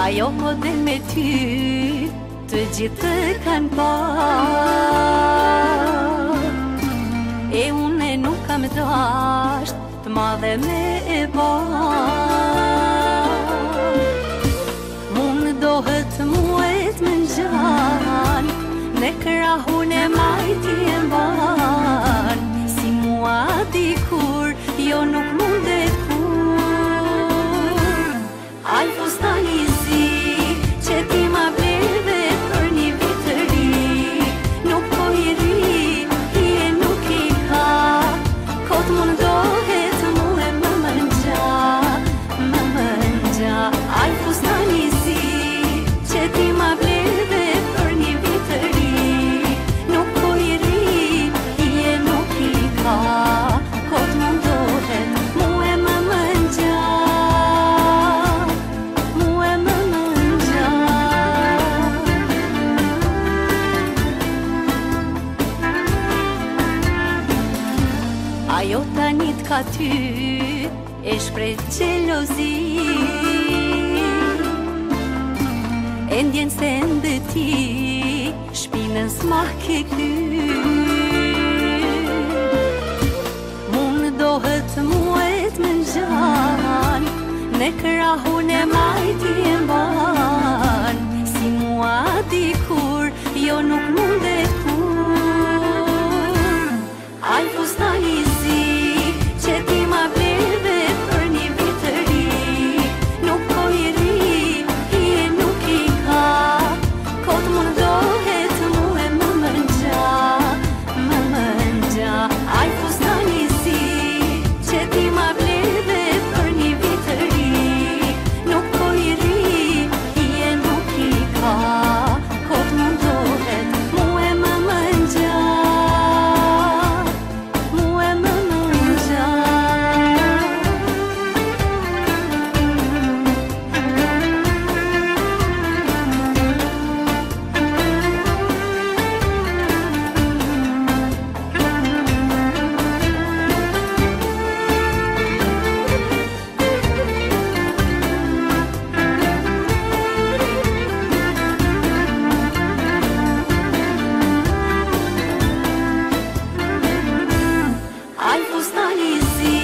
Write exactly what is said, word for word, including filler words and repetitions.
Ajo model me ty të gjithë të kanë pa, e une nuk kam dasht të madhe me e ba. Unë dohet muet më ngjan, ne krahun e majti e mban, si mua dikur jo nuk mundet kur. Ai fustani zi që ti ma beve për një vit të ri, nuk po i ri, i e nuk i ka, kot mundohet mu e më mëngja, më mëngja. Ai fustani zi që ti ma beve për një vit të ri, nuk po i ri, i e nuk i ka, kot mundohet mu e më mëngja. Ajo tani t'ka ty e shpreh gjelozi, e ndjen se ndë ti shpinën s'ma ke kyr. Mun dohet muet më ngjan, ne krahun e majti e mban, si mua dikur jo nuk mundet kur. Ai fustani zi që ti ma beve për një vit të ri, nuk po i ri, i e nuk i ka, kot mundohet mu e më mëngja, më mëngja. Ai fustani zi që ti ma beve për një vit të ri, nuk po i ri, i e nuk i ka, kot mundohet mu e më mëngja. Ai fustani zi